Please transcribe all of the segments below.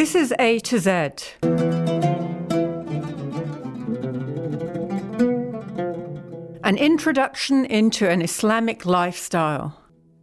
This is A to Z. An introduction into an Islamic lifestyle.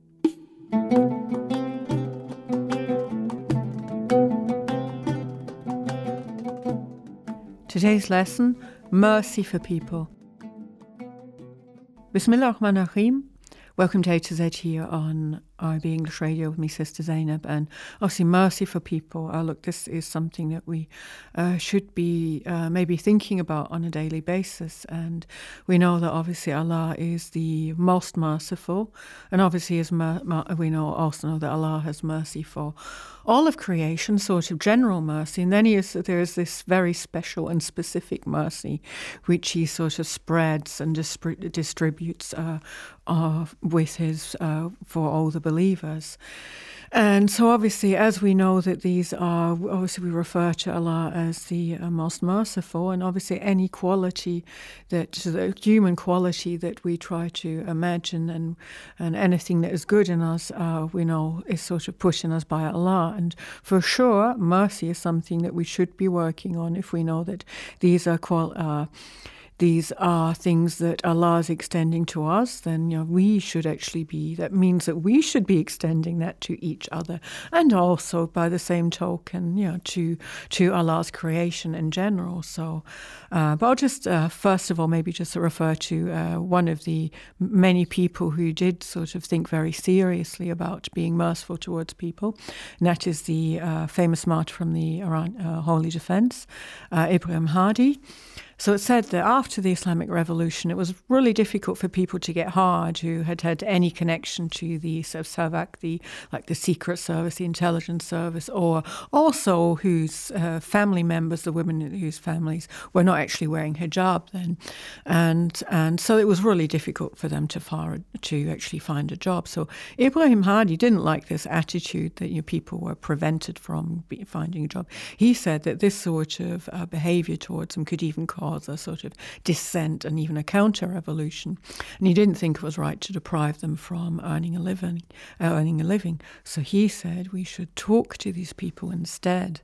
Today's lesson, mercy for people. Bismillah ar-Rahman ar-Rahim. Welcome to A to Z here on IB English Radio with me, Sister Zainab. And obviously, mercy for people. Look, this is something that we should be maybe thinking about on a daily basis. And we know that obviously Allah is the most merciful. And obviously, we also know that Allah has mercy for all of creation, sort of general mercy. And then there is this very special and specific mercy, which He sort of spreads and distributes with His for all the believers. And so obviously, as we know that these are, obviously we refer to Allah as the most merciful, and obviously any quality the human quality that we try to imagine and anything that is good in us, we know is sort of put in us by Allah. And for sure, mercy is something that we should be working on if we know that these are things that Allah is extending to us, then we should actually that means that we should be extending that to each other, and also by the same token, to Allah's creation in general. So, but I'll just first of all maybe just refer to one of the many people who did sort of think very seriously about being merciful towards people, and that is the famous martyr from the Iran Holy Defense, Ibrahim Hadi. So it said that after the Islamic Revolution, it was really difficult for people to get hard who had had any connection to the Savak, the secret service, the intelligence service, or also whose family members, the women whose families were not actually wearing hijab then, and so it was really difficult for them to actually find a job. So Ibrahim Hadi didn't like this attitude that people were prevented from finding a job. He said that this sort of behavior towards them could even cause a sort of dissent and even a counter-revolution. And he didn't think it was right to deprive them from earning a living. So he said we should talk to these people instead.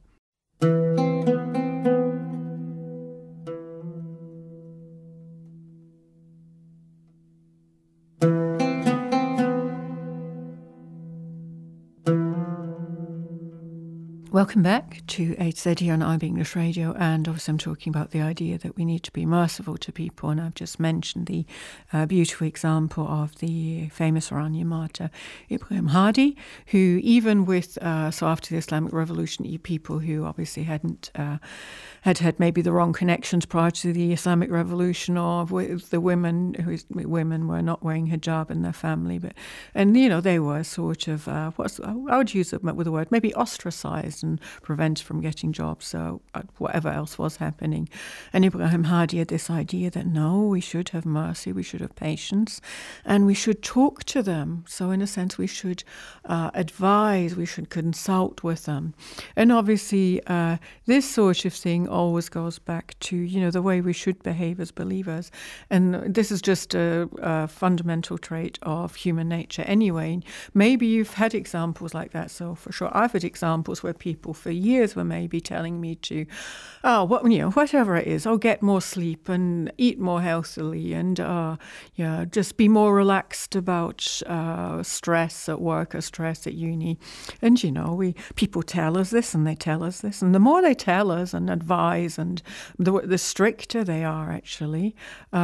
Welcome back to A to Z here on IB English Radio, and obviously I'm talking about the idea that we need to be merciful to people, and I've just mentioned the beautiful example of the famous Iranian martyr Ibrahim Hadi, who even with, so after the Islamic Revolution, people who obviously hadn't had maybe the wrong connections prior to the Islamic Revolution, or with the women were not wearing hijab in their family, and they were sort of, I would use it with the word, maybe ostracized and prevented from getting jobs, so whatever else was happening. And Ibrahim Hadi had this idea that no, we should have mercy, we should have patience, and we should talk to them. So in a sense, we should advise, we should consult with them. And obviously, this sort of thing always goes back to, the way we should behave as believers. And this is just a fundamental trait of human nature anyway. Maybe you've had examples like that. So for sure, I've had examples where people for years were maybe telling me to, whatever it is, get more sleep and eat more healthily and, just be more relaxed about stress at work or stress at uni. And, people tell us this and they tell us this. And the more they tell us and advise, and the stricter they are actually,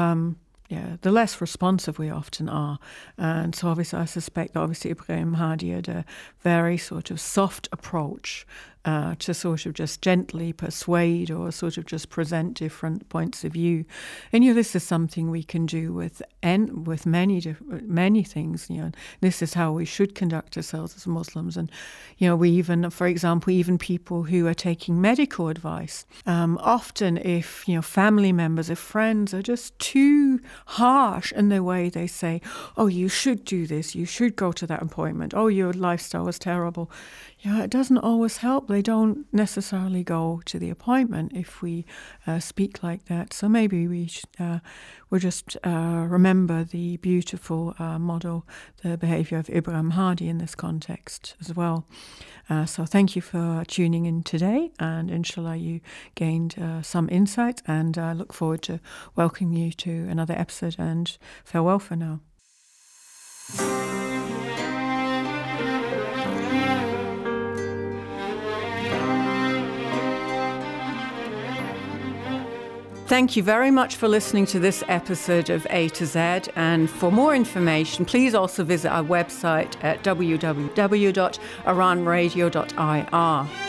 the less responsive we often are. And so obviously I suspect that Ibrahim Hadi had a very sort of soft approach to sort of just gently persuade or sort of just present different points of view. And this is something we can do with many things. This is how we should conduct ourselves as Muslims. And we even, for example, even people who are taking medical advice, often if family members or friends are just too harsh in the way they say, oh, you should do this, you should go to that appointment, oh, your lifestyle is terrible. Yeah, it doesn't always help. They don't necessarily go to the appointment if we speak like that. So maybe we'll just remember the beautiful model, the behavior of Ibrahim Hadi in this context as well. So thank you for tuning in today, and inshallah you gained some insight, and I look forward to welcoming you to another episode, and farewell for now. Thank you very much for listening to this episode of A to Z. And for more information, please also visit our website at www.iranradio.ir.